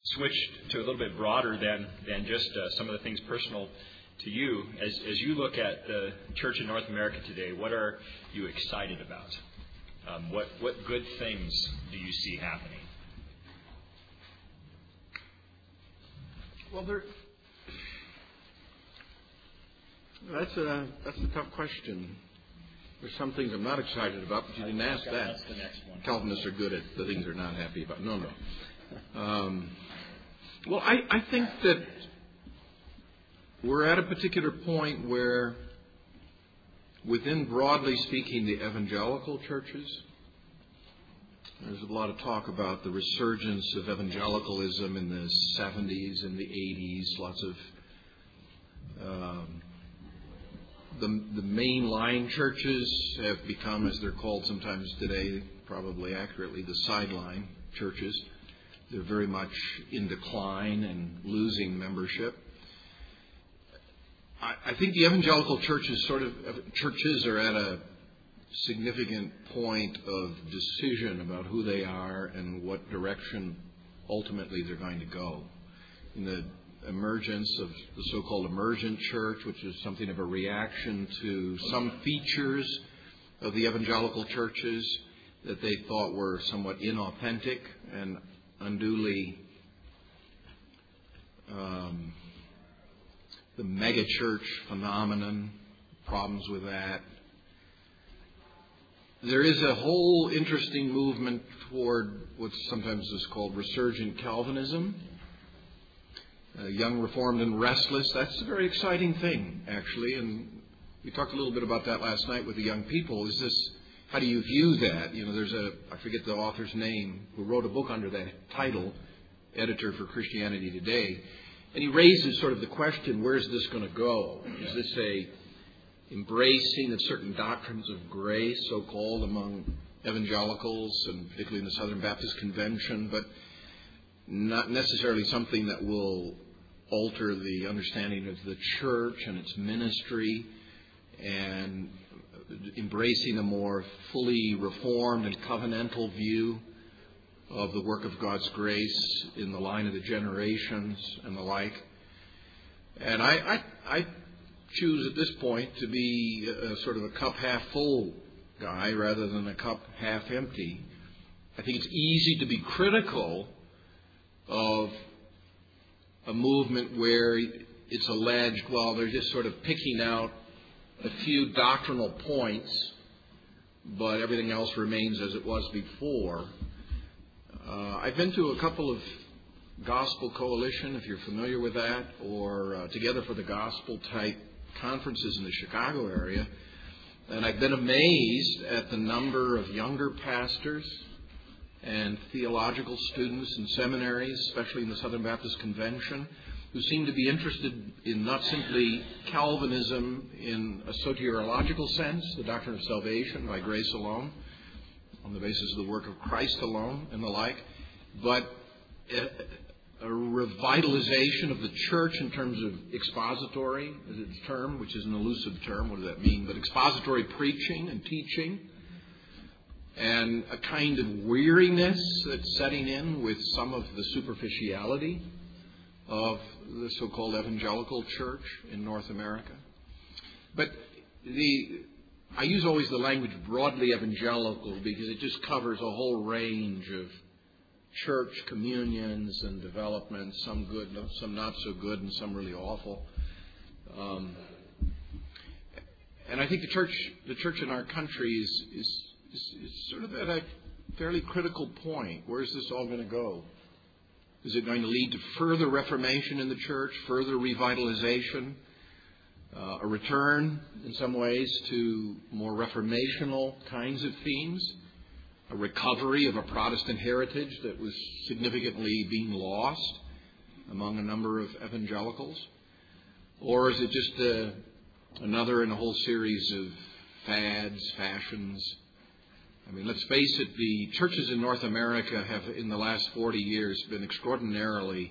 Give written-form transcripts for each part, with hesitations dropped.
switch to a little bit broader than just some of the things personal to you. As you look at the church in North America today, what are you excited about? What good things do you see happening? Well, that's a tough question. There's some things I'm not excited about, but you didn't ask that. That's the next one. Calvinists are good at the things they're not happy about. No. Well, I think that we're at a particular point where, within, broadly speaking, the evangelical churches, there's a lot of talk about the resurgence of evangelicalism in the 70s and the 80s. Lots of the mainline churches have become, as they're called sometimes today, probably accurately, the sideline churches. They're very much in decline and losing membership. I think the evangelical churches are at a significant point of decision about who they are and what direction ultimately they're going to go. In the emergence of the so-called emergent church, which is something of a reaction to some features of the evangelical churches that they thought were somewhat inauthentic and unduly the megachurch phenomenon, problems with that. There is a whole interesting movement toward what sometimes is called resurgent Calvinism. Young, Reformed, and Restless. That's a very exciting thing, actually. And we talked a little bit about that last night with the young people. How do you view that? There's I forget the author's name, who wrote a book under that title, editor for Christianity Today. And he raises sort of the question, where's this going to go? Is this a embracing of certain doctrines of grace, so-called, among evangelicals, and particularly in the Southern Baptist Convention, but not necessarily something that will alter the understanding of the church and its ministry, and embracing a more fully reformed and covenantal view of the work of God's grace in the line of the generations and the like. And I choose at this point to be sort of a cup half full guy rather than a cup half empty. I think it's easy to be critical of a movement where it's alleged, well, they're just sort of picking out a few doctrinal points, but everything else remains as it was before. I've been to a couple of Gospel Coalition, if you're familiar with that, or Together for the Gospel type conferences in the Chicago area, and I've been amazed at the number of younger pastors and theological students in seminaries, especially in the Southern Baptist Convention, who seem to be interested in not simply Calvinism in a soteriological sense, the doctrine of salvation by grace alone, on the basis of the work of Christ alone and the like, but a revitalization of the church in terms of expository, as its term, which is an elusive term. What does that mean? But expository preaching and teaching, and a kind of weariness that's setting in with some of the superficiality of the so-called evangelical church in North America. But I use always the language broadly evangelical because it just covers a whole range of church communions and developments, some good, some not so good, and some really awful. And I think the church in our country is sort of at a fairly critical point. Where's this all going to go? Is it going to lead to further reformation in the church, further revitalization, a return in some ways to more reformational kinds of themes, a recovery of a Protestant heritage that was significantly being lost among a number of evangelicals? Or is it just another in a whole series of fads, fashions? I mean, let's face it, the churches in North America have, in the last 40 years, been extraordinarily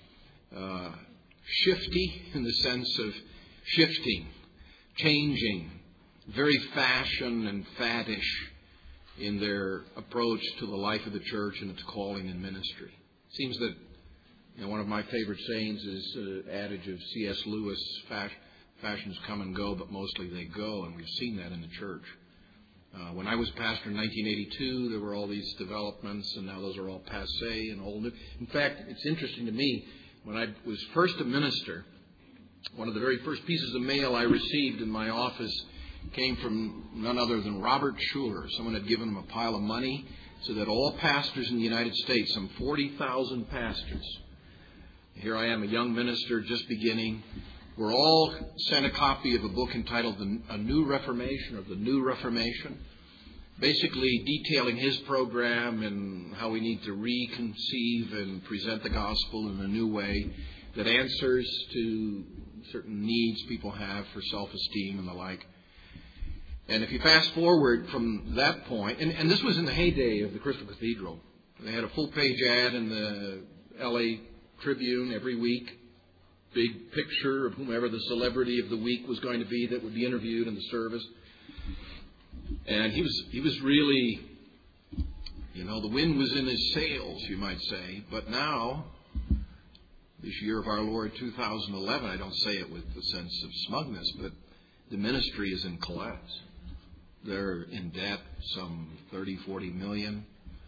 shifty in the sense of shifting, changing, very fashion and faddish in their approach to the life of the church and its calling and ministry. It seems that One of my favorite sayings is an adage of C.S. Lewis, fashions come and go, but mostly they go, and we've seen that in the church. When I was pastor in 1982, there were all these developments, and now those are all passé and old. In fact, it's interesting to me, when I was first a minister, one of the very first pieces of mail I received in my office came from none other than Robert Schuller. Someone had given him a pile of money so that all pastors in the United States, some 40,000 pastors, here I am, a young minister just beginning, were all sent a copy of a book entitled A New Reformation, or The New Reformation, basically detailing his program and how we need to reconceive and present the gospel in a new way that answers to certain needs people have for self-esteem and the like. And if you fast forward from that point, and this was in the heyday of the Crystal Cathedral, they had a full-page ad in the L.A. Tribune every week, big picture of whomever the celebrity of the week was going to be that would be interviewed in the service. And he was really, the wind was in his sails, you might say. But now, this year of our Lord 2011, I don't say it with the sense of smugness, but the ministry is in collapse. They're in debt, some 30, 40 million.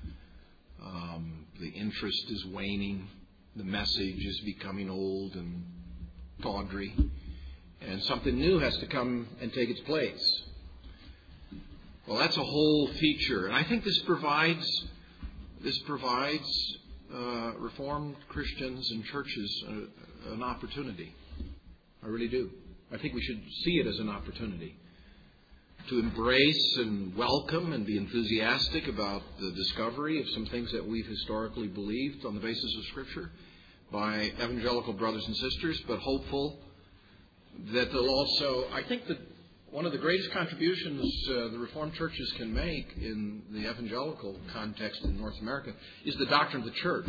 The interest is waning. The message is becoming old and tawdry. And something new has to come and take its place. Well, that's a whole feature. And I think this provides Reformed Christians and churches an opportunity. I really do. I think we should see it as an opportunity to embrace and welcome and be enthusiastic about the discovery of some things that we've historically believed on the basis of Scripture by evangelical brothers and sisters, but hopeful that they'll also, I think that one of the greatest contributions the Reformed churches can make in the evangelical context in North America is the doctrine of the church.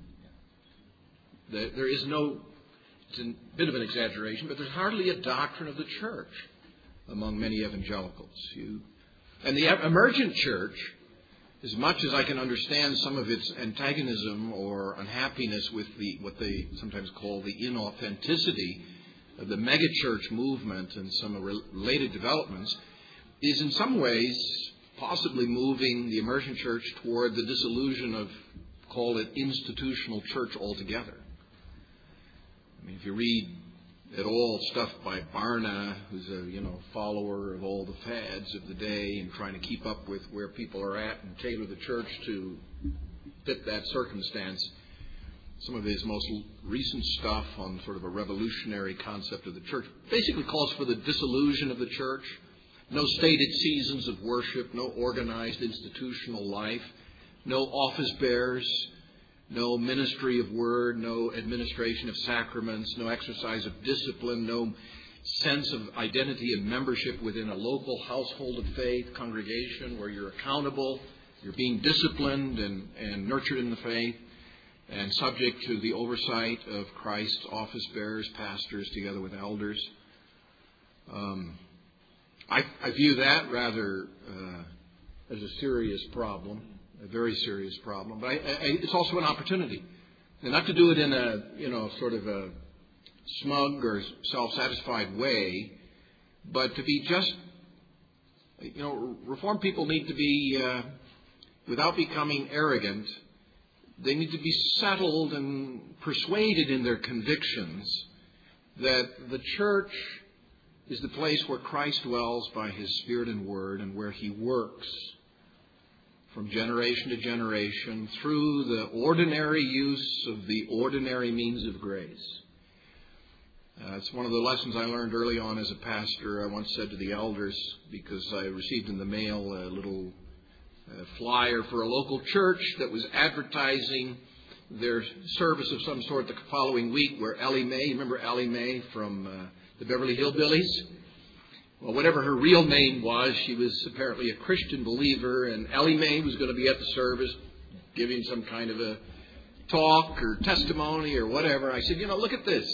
There is no, it's a bit of an exaggeration, but there's hardly a doctrine of the church among many evangelicals. And the emergent church, as much as I can understand some of its antagonism or unhappiness with what they sometimes call the inauthenticity of the megachurch movement and some related developments, is in some ways possibly moving the emergent church toward the disillusion of, call it, institutional church altogether. I mean, if you read at all stuff by Barna, who's a follower of all the fads of the day and trying to keep up with where people are at and tailor the church to fit that circumstance, some of his most recent stuff on sort of a revolutionary concept of the church basically calls for the dissolution of the church. No stated seasons of worship, no organized institutional life, no office bearers, no ministry of word, no administration of sacraments, no exercise of discipline, no sense of identity and membership within a local household of faith, congregation where you're accountable, you're being disciplined and nurtured in the faith, and subject to the oversight of Christ's office bearers, pastors, together with elders. I view that rather as a serious problem. A very serious problem, but it's also an opportunity, and not to do it in a sort of a smug or self-satisfied way, but to be just, Reformed people need to be, without becoming arrogant, they need to be settled and persuaded in their convictions that the church is the place where Christ dwells by His Spirit and Word, and where He works from generation to generation through the ordinary use of the ordinary means of grace. It's one of the lessons I learned early on as a pastor. I once said to the elders, because I received in the mail a little flyer for a local church that was advertising their service of some sort the following week, where Ellie Mae, you remember Ellie Mae from the Beverly Hillbillies? Well, whatever her real name was, she was apparently a Christian believer, and Ellie Mae was going to be at the service giving some kind of a talk or testimony or whatever. I said, look at this.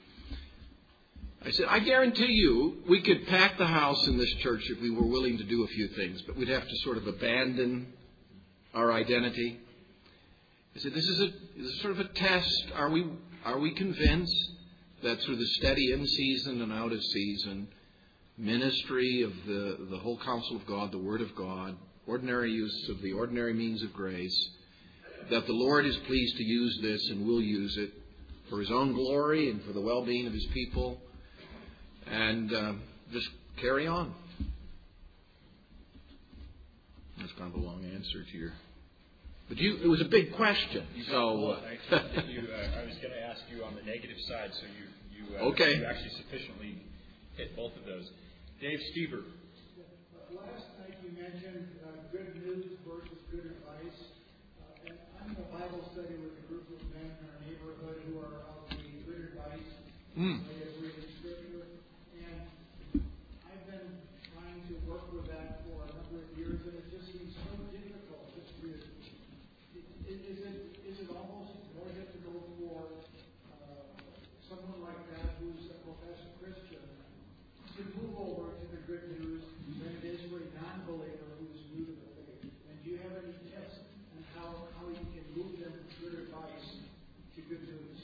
I said, I guarantee you we could pack the house in this church if we were willing to do a few things, but we'd have to sort of abandon our identity. I said, this is sort of a test. Are we convinced that through the steady in season and out of season ministry of the whole counsel of God, the Word of God, ordinary use of the ordinary means of grace, that the Lord is pleased to use this and will use it for His own glory and for the well-being of His people, and just carry on. That's kind of a long answer to your... But it was a big question. So I expect that I was going to ask you on the negative side, so you actually sufficiently hit both of those. Dave Stever. Last night you mentioned good news versus good advice. And I'm in a Bible study with a group of men in our neighborhood who are of the good advice. They have reading Scripture. And I've been trying to work with that for a number of years, and it just seems so difficult. Is it almost more difficult for someone like that who's a professed Christian to move over to the good news than it is for a non-believer who's new to the faith? And do you have any tips on how you can move them from good advice to good news?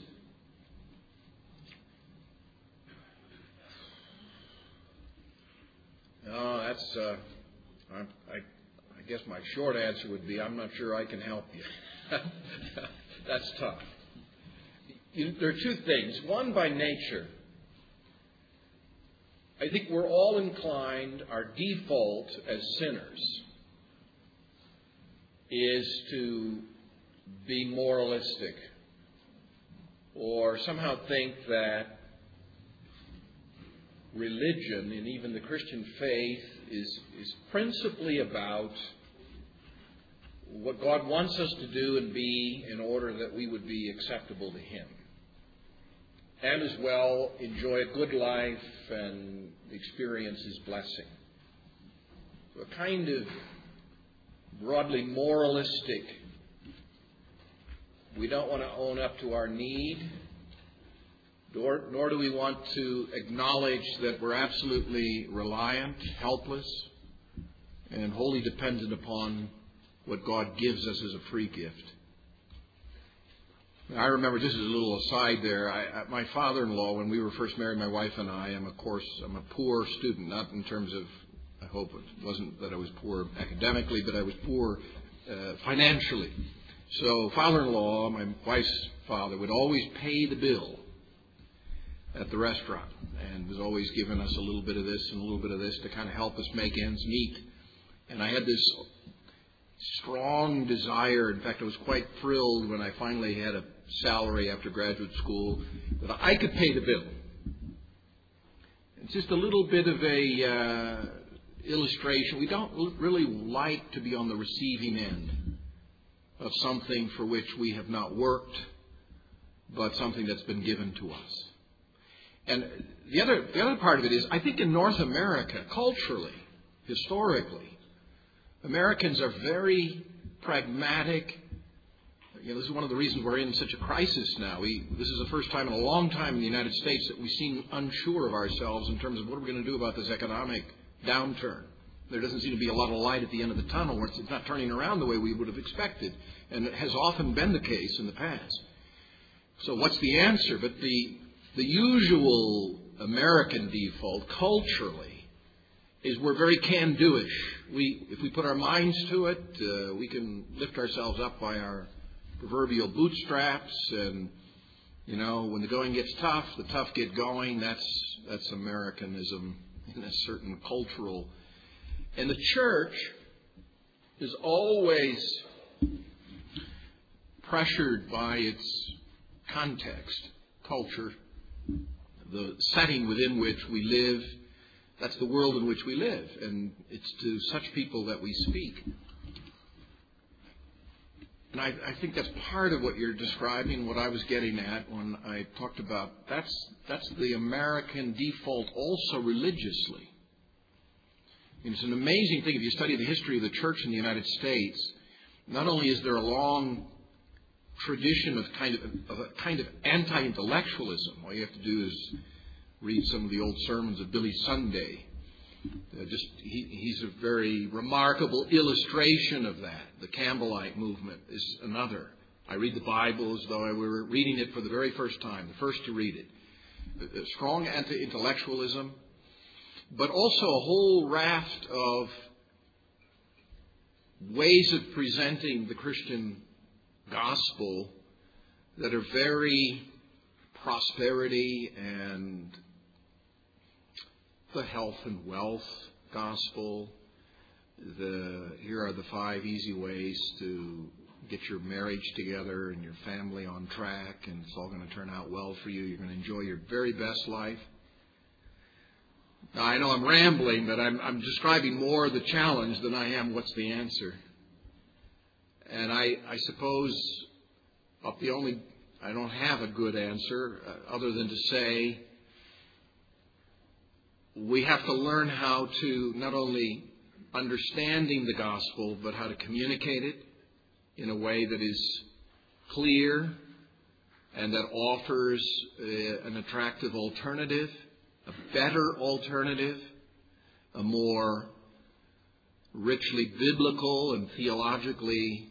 No, that's. I guess my short answer would be, I'm not sure I can help you. That's tough. There are two things. One, by nature, I think we're all inclined, our default as sinners is to be moralistic or somehow think that religion and even the Christian faith is principally about what God wants us to do and be in order that we would be acceptable to Him. And as well, enjoy a good life and experience His blessing. So a kind of broadly moralistic, we don't want to own up to our need, nor do we want to acknowledge that we're absolutely reliant, helpless, and wholly dependent upon what God gives us as a free gift. I remember, just as a little aside there, my father-in-law, when we were first married, my wife and I, I'm a poor student, not in terms of, I hope it wasn't that I was poor academically, but I was poor financially. So father-in-law, my wife's father, would always pay the bill at the restaurant and was always giving us a little bit of this and a little bit of this to kind of help us make ends meet. And I had this strong desire, in fact I was quite thrilled when I finally had a salary after graduate school, that I could pay the bill. It's just a little bit of a illustration. We don't really like to be on the receiving end of something for which we have not worked, but something that's been given to us. And the other part of it is, I think in North America, culturally, historically, Americans are very pragmatic. This is one of the reasons we're in such a crisis now. This is the first time in a long time in the United States that we seem unsure of ourselves in terms of what are we going to do about this economic downturn. There doesn't seem to be a lot of light at the end of the tunnel, where it's not turning around the way we would have expected, and it has often been the case in the past. So what's the answer? But the usual American default, culturally, is we're very can-do-ish. If we put our minds to it, we can lift ourselves up by our proverbial bootstraps, and when the going gets tough, the tough get going. That's Americanism in a certain cultural. And the church is always pressured by its context, culture, the setting within which we live. That's the world in which we live, and it's to such people that we speak. And I think that's part of what you're describing, what I was getting at when I talked about that's the American default also religiously. And it's an amazing thing if you study the history of the church in the United States. Not only is there a long tradition of a kind of anti-intellectualism. All you have to do is read some of the old sermons of Billy Sunday. He's a very remarkable illustration of that. The Campbellite movement is another. I read the Bible as though I were reading it for the very first time, the first to read it. A strong anti-intellectualism, but also a whole raft of ways of presenting the Christian gospel that are very prosperity and the health and wealth gospel. Here are the 5 easy ways to get your marriage together and your family on track, and it's all going to turn out well for you. You're going to enjoy your very best life. Now, I know I'm rambling, but I'm describing more the challenge than I am what's the answer. And I suppose I don't have a good answer other than to say we have to learn how to not only understanding the gospel, but how to communicate it in a way that is clear and that offers an attractive alternative, a better alternative, a more richly biblical and theologically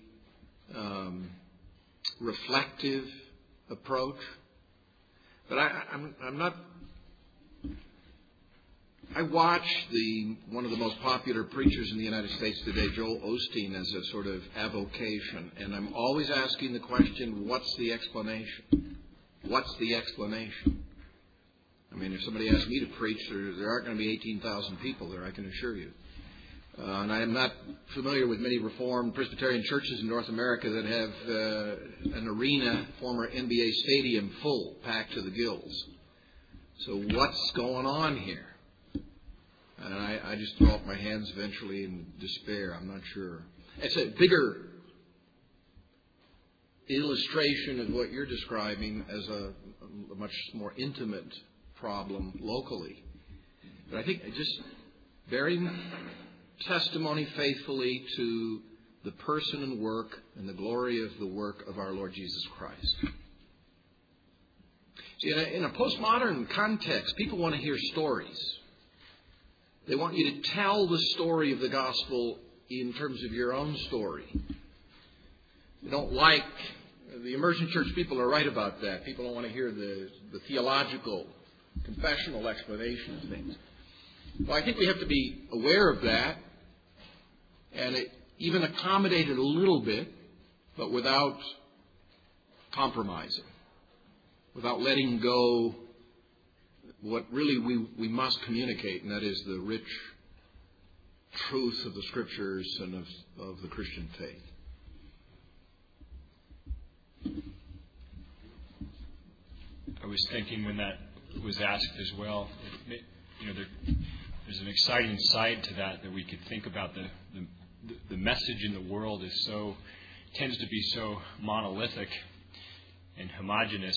reflective approach. But I'm not. I watch one of the most popular preachers in the United States today, Joel Osteen, as a sort of avocation. And I'm always asking the question, what's the explanation? What's the explanation? I mean, if somebody asks me to preach, there aren't going to be 18,000 people there, I can assure you. And I am not familiar with many Reformed Presbyterian churches in North America that have an arena, former NBA stadium full, packed to the gills. So what's going on here? And I just throw up my hands eventually in despair. I'm not sure. It's a bigger illustration of what you're describing as a much more intimate problem locally. But I think just bearing testimony faithfully to the person and work and the glory of the work of our Lord Jesus Christ. See, in a postmodern context, people want to hear stories. They want you to tell the story of the gospel in terms of your own story. They don't like, the immersion church people are right about that. People don't want to hear the theological, confessional explanation of things. Well, I think we have to be aware of that and even accommodate it a little bit, but without compromising, without letting go what really we must communicate, and that is the rich truth of the Scriptures and of the Christian faith. I was thinking when that was asked as well, there's an exciting side to that we could think about. The message in the world tends to be so monolithic and homogeneous.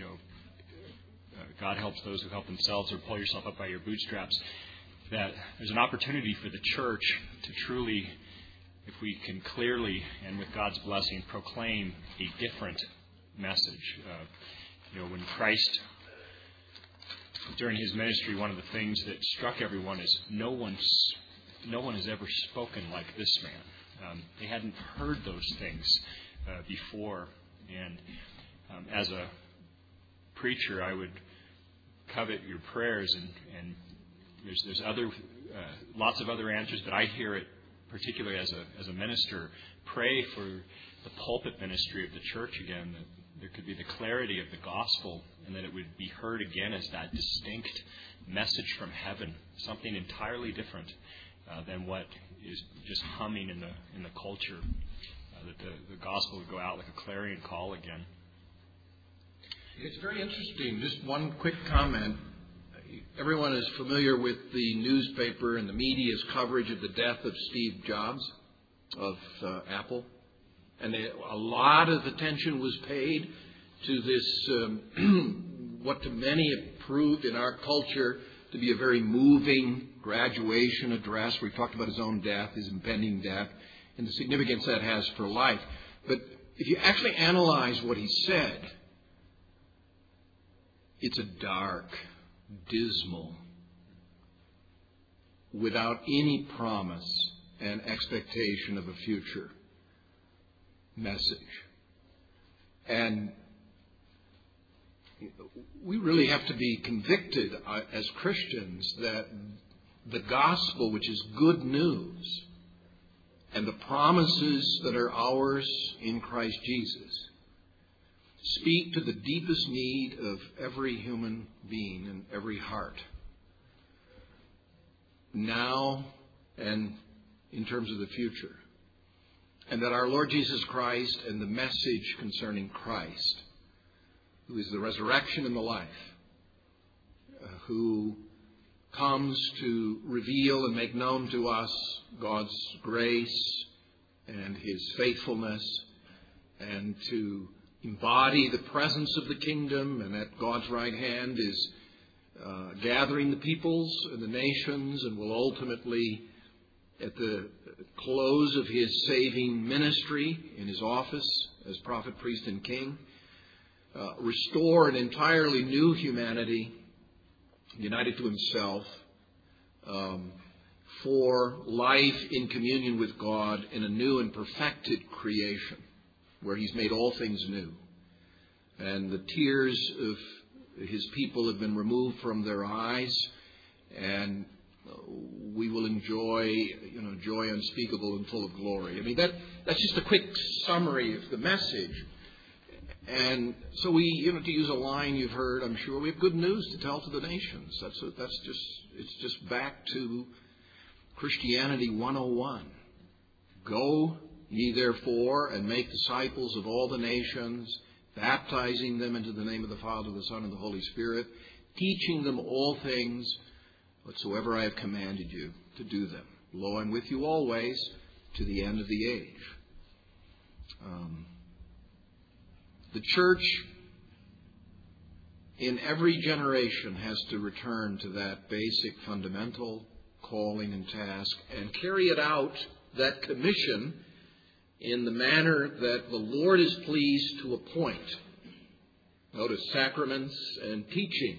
God helps those who help themselves, or pull yourself up by your bootstraps. That there's an opportunity for the church to truly, if we can clearly and with God's blessing, proclaim a different message. When Christ, during his ministry, one of the things that struck everyone is no one has ever spoken like this man. They hadn't heard those things before, and as a preacher, I would covet your prayers, and there's other lots of other answers, but I hear it particularly as a minister. Pray for the pulpit ministry of the church again, that there could be the clarity of the gospel, and that it would be heard again as that distinct message from heaven, something entirely different than what is just humming in the culture. That the gospel would go out like a clarion call again. It's very interesting. Just one quick comment. Everyone is familiar with the newspaper and the media's coverage of the death of Steve Jobs of Apple. And a lot of attention was paid to this, what to many have proved in our culture to be a very moving graduation address where he talked about his own death, his impending death, and the significance that has for life. But if you actually analyze what he said, it's a dark, dismal, without any promise and expectation of a future message. And we really have to be convicted as Christians that the gospel, which is good news, and the promises that are ours in Christ Jesus, speak to the deepest need of every human being and every heart, now and in terms of the future. And that our Lord Jesus Christ and the message concerning Christ, who is the resurrection and the life, who comes to reveal and make known to us God's grace and His faithfulness, and to embody the presence of the kingdom, and at God's right hand is gathering the peoples and the nations, and will ultimately, at the close of His saving ministry in His office as prophet, priest, and king, restore an entirely new humanity united to Himself for life in communion with God in a new and perfected creation where He's made all things new. And the tears of His people have been removed from their eyes, and we will enjoy, joy unspeakable and full of glory. I mean, that's just a quick summary of the message. And so we, to use a line you've heard, I'm sure, we have good news to tell to the nations. It's just back to Christianity 101. Go ye therefore and make disciples of all the nations, baptizing them into the name of the Father, the Son, and the Holy Spirit, teaching them all things whatsoever I have commanded you to do them. Lo, I'm with you always to the end of the age. The church in every generation has to return to that basic fundamental calling and task and carry it out, that commission, in the manner that the Lord is pleased to appoint. Notice sacraments and teaching.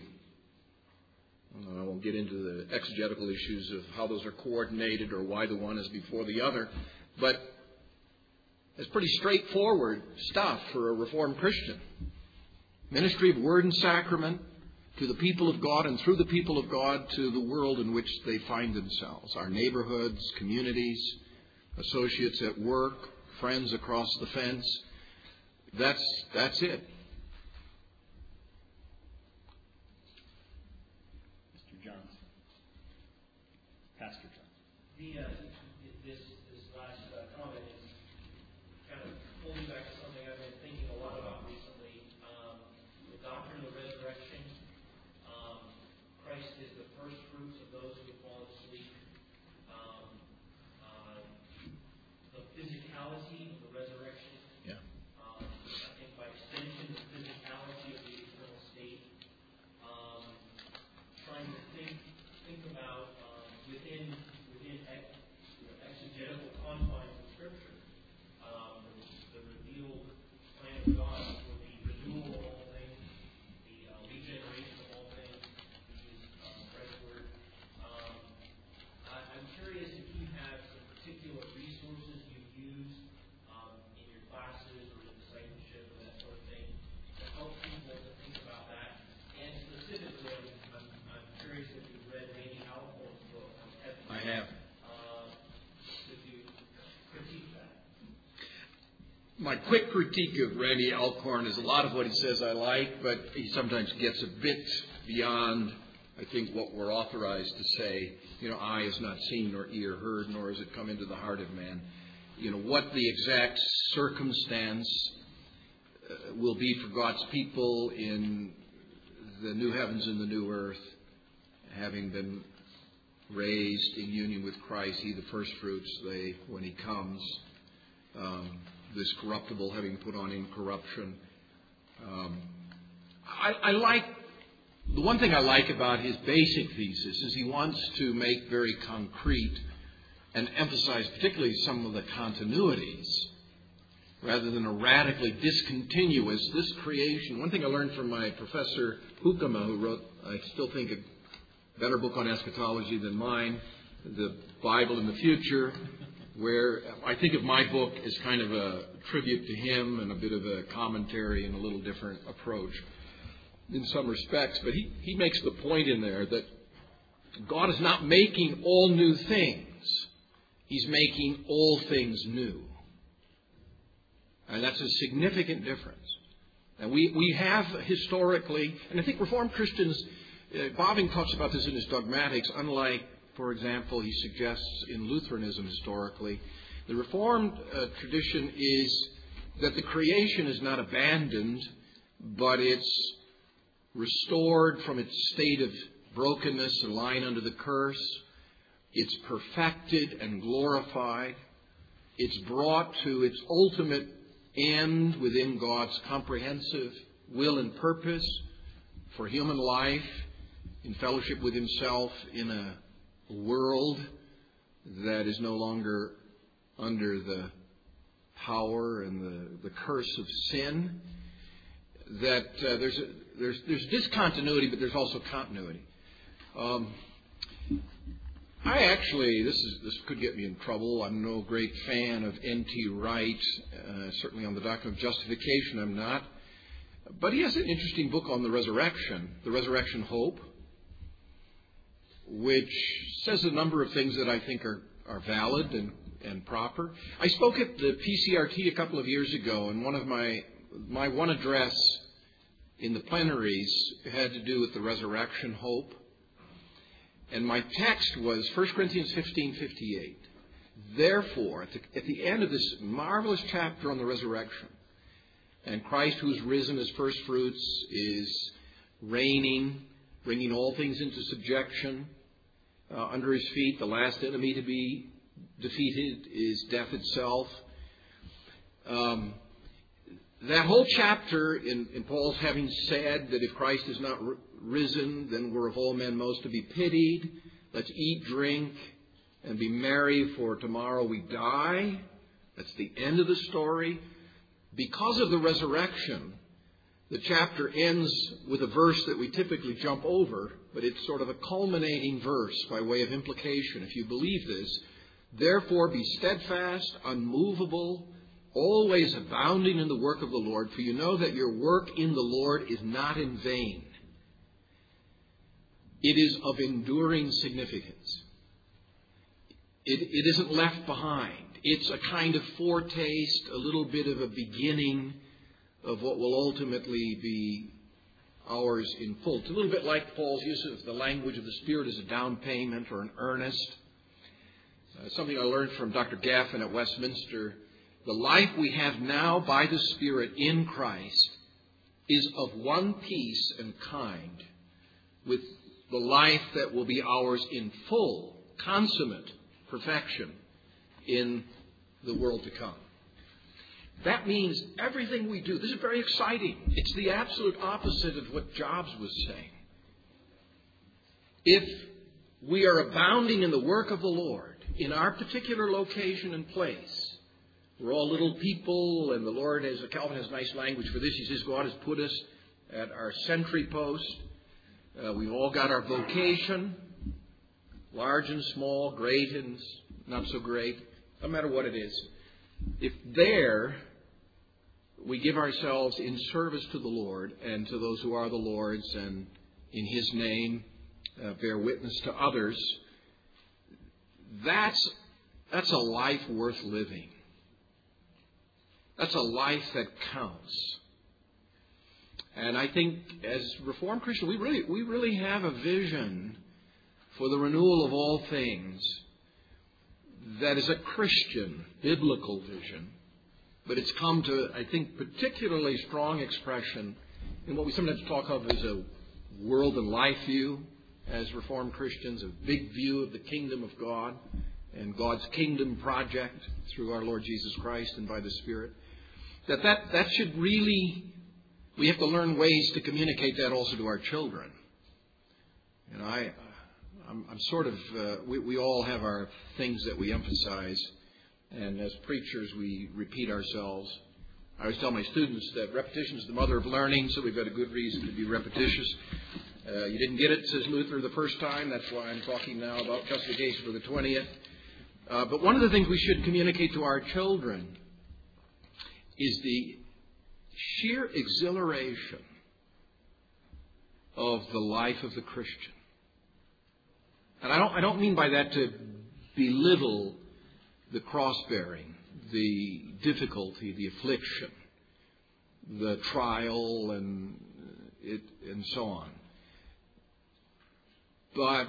I won't get into the exegetical issues of how those are coordinated or why the one is before the other, but it's pretty straightforward stuff for a Reformed Christian. Ministry of word and sacrament to the people of God, and through the people of God to the world in which they find themselves. Our neighborhoods, communities, associates at work, friends across the fence. That's it. Mr. Johnson. Pastor Johnson. This last comment is kind of pulling back to something I've been thinking a lot about recently. The doctrine of the resurrection. Christ is the first fruits of those who fall asleep. The physicality of the resurrection. Yeah. I think by extension, the physicality of the eternal state. Trying to think about within exegetical confines of Scripture, the revealed plan of God for the renewal of all things, the regeneration of all things, which is Christ's word. I'm curious if you have some particular resources you use in your classes or in discipleship or that sort of thing to help people to think about that. And specifically, I'm curious if you've read Randy Alcorn's book on heaven. I have. Could you critique that? My quick critique of Randy Alcorn is a lot of what he says I like, but he sometimes gets a bit beyond, I think, what we're authorized to say. Eye is not seen nor ear heard, nor has it come into the heart of man. What the exact circumstance will be for God's people in the new heavens and the new earth, having been raised in union with Christ, He the first fruits, they, when He comes, this corruptible having put on incorruption. I like, the one thing I like about his basic thesis is he wants to make very concrete and emphasize particularly some of the continuities rather than a radically discontinuous, this creation. One thing I learned from my professor Hoekema, who wrote, I still think, a better book on eschatology than mine, The Bible in the Future, where I think of my book as kind of a tribute to him and a bit of a commentary and a little different approach in some respects. But he makes the point in there that God is not making all new things. He's making all things new. And that's a significant difference. And we have historically, and I think Reformed Christians, Bobbing talks about this in his Dogmatics, unlike, for example, he suggests in Lutheranism historically, the Reformed tradition is that the creation is not abandoned, but it's restored from its state of brokenness and lying under the curse. It's perfected and glorified. It's brought to its ultimate end within God's comprehensive will and purpose for human life in fellowship with himself in a world that is no longer under the power and the curse of sin. That there's discontinuity, but there's also continuity. I actually, this could get me in trouble. I'm no great fan of N.T. Wright. Certainly on the doctrine of justification, I'm not. But he has an interesting book on the resurrection hope, which says a number of things that I think are valid and proper. I spoke at the PCRT a couple of years ago, and one of my one address in the plenaries had to do with the resurrection hope. And my text was 1 Corinthians 15:58. Therefore, at the end of this marvelous chapter on the resurrection, and Christ who is risen as first fruits is reigning, bringing all things into subjection under his feet. The last enemy to be defeated is death itself. That whole chapter in Paul's having said that if Christ is not risen, then we're of all men most to be pitied. Let's eat, drink, and be merry, for tomorrow we die. That's the end of the story. Because of the resurrection, the chapter ends with a verse that we typically jump over, but it's sort of a culminating verse by way of implication. If you believe this, therefore be steadfast, unmovable, always abounding in the work of the Lord, for you know that your work in the Lord is not in vain. It is of enduring significance. It isn't left behind. It's a kind of foretaste, a little bit of a beginning of what will ultimately be ours in full. It's a little bit like Paul's use of the language of the Spirit as a down payment or an earnest. Something I learned from Dr. Gaffin at Westminster. The life we have now by the Spirit in Christ is of one piece and kind with the life that will be ours in full, consummate perfection in the world to come. That means everything we do, this is very exciting. It's the absolute opposite of what Jobs was saying. If we are abounding in the work of the Lord, in our particular location and place, we're all little people, and the Lord, as Calvin has nice language for this, he says God has put us at our sentry post. We've all got our vocation, large and small, great and not so great, no matter what it is. If there we give ourselves in service to the Lord and to those who are the Lord's, and in his name bear witness to others, that's a life worth living. That's a life that counts. And I think as Reformed Christians, we really have a vision for the renewal of all things that is a Christian, biblical vision. But it's come to, I think, particularly strong expression in what we sometimes talk of as a world and life view as Reformed Christians, a big view of the kingdom of God and God's kingdom project through our Lord Jesus Christ and by the Spirit. That should really, we have to learn ways to communicate that also to our children. You know, I'm sort of, we all have our things that we emphasize, and as preachers we repeat ourselves. I always tell my students that repetition is the mother of learning, so we've got a good reason to be repetitious. You didn't get it, says Luther, the first time. That's why I'm talking now about justification for the 20th. But one of the things we should communicate to our children is the sheer exhilaration of the life of the Christian. And I don't mean by that to belittle the cross-bearing, the difficulty, the affliction, the trial, and so on. But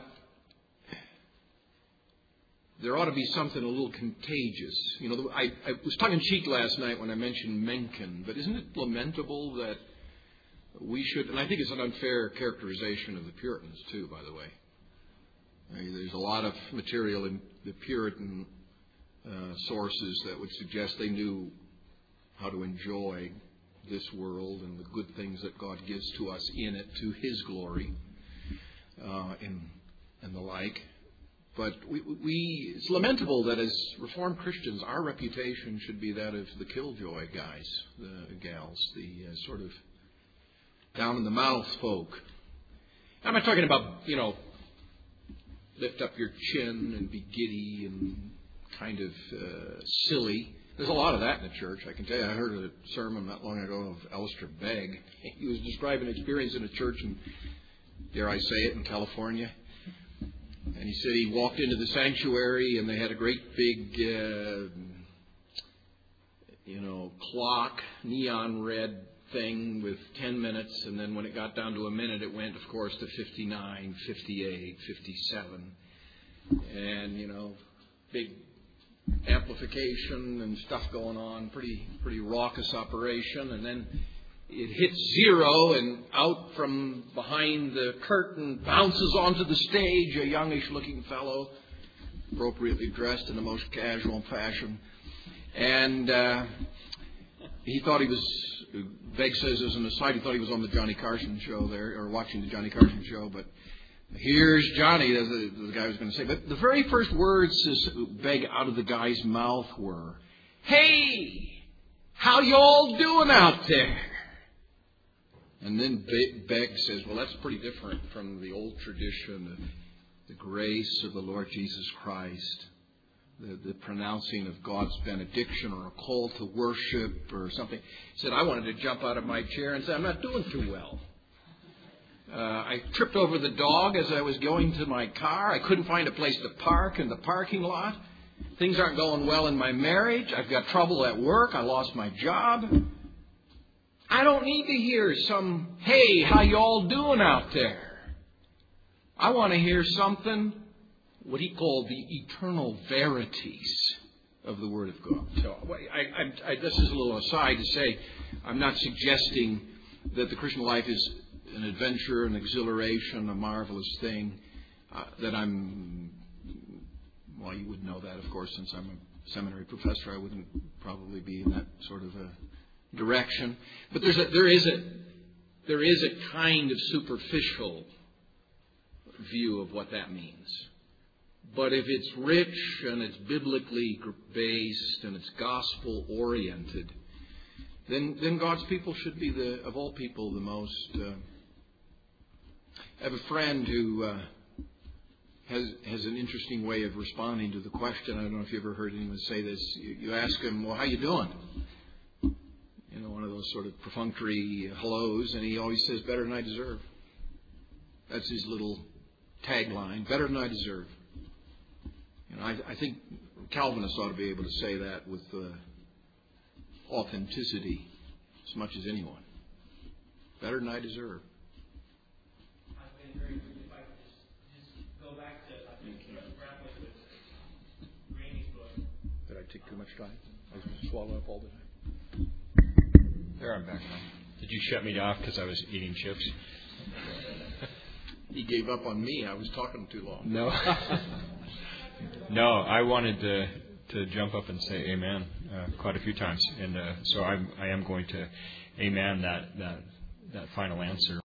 there ought to be something a little contagious. You know, I was tongue-in-cheek last night when I mentioned Mencken, but isn't it lamentable that we should, and I think it's an unfair characterization of the Puritans too, by the way. There's a lot of material in the Puritan sources that would suggest they knew how to enjoy this world and the good things that God gives to us in it to His glory and the like. But it's lamentable that as Reformed Christians, our reputation should be that of the killjoy guys, the gals, the sort of down-in-the-mouth folk. I'm not talking about, lift up your chin and be giddy and kind of silly. There's a lot of that in the church. I can tell you, I heard a sermon not long ago of Alistair Begg. He was describing an experience in a church in, dare I say it, in California. And he said he walked into the sanctuary and they had a great big, clock, neon red thing with 10 minutes. And then when it got down to a minute, it went, of course, to 59, 58, 57. And, big amplification and stuff going on, pretty raucous operation. And then it hits zero, and out from behind the curtain bounces onto the stage a youngish-looking fellow, appropriately dressed in the most casual fashion. And he thought he was, Begg says as an aside, he thought he was on the Johnny Carson show there, or watching the Johnny Carson show, but here's Johnny, the guy was going to say. But the very first words Begg out of the guy's mouth were, "Hey, how you all doing out there?" And then Begg says, well, that's pretty different from the old tradition of the grace of the Lord Jesus Christ, the pronouncing of God's benediction or a call to worship or something. He said, I wanted to jump out of my chair and say, I'm not doing too well. I tripped over the dog as I was going to my car. I couldn't find a place to park in the parking lot. Things aren't going well in my marriage. I've got trouble at work. I lost my job. I don't need to hear some, hey, how you all doing out there? I want to hear something, what he called the eternal verities of the Word of God. So this is a little aside to say, I'm not suggesting that the Christian life is an adventure, an exhilaration, a marvelous thing. You would know that, of course, since I'm a seminary professor. I wouldn't probably be in that sort of a direction. But there is a kind of superficial view of what that means. But if it's rich and it's biblically based and it's gospel oriented, then God's people should be of all people the most. I have a friend who has an interesting way of responding to the question. I don't know if you ever heard anyone say this. You ask him, well, how you doing? One of those sort of perfunctory hellos, and he always says, better than I deserve. That's his little tagline, better than I deserve. I think Calvinists ought to be able to say that with authenticity as much as anyone. Better than I deserve. I've been very, if I could just go back to, I think, grappling with Randy's book. Did I take too much time? I was swallowing up all the time. There, I'm back now. Did you shut me off because I was eating chips? He gave up on me. I was talking too long. No. No, I wanted to jump up and say amen quite a few times. And so I am going to amen that final answer.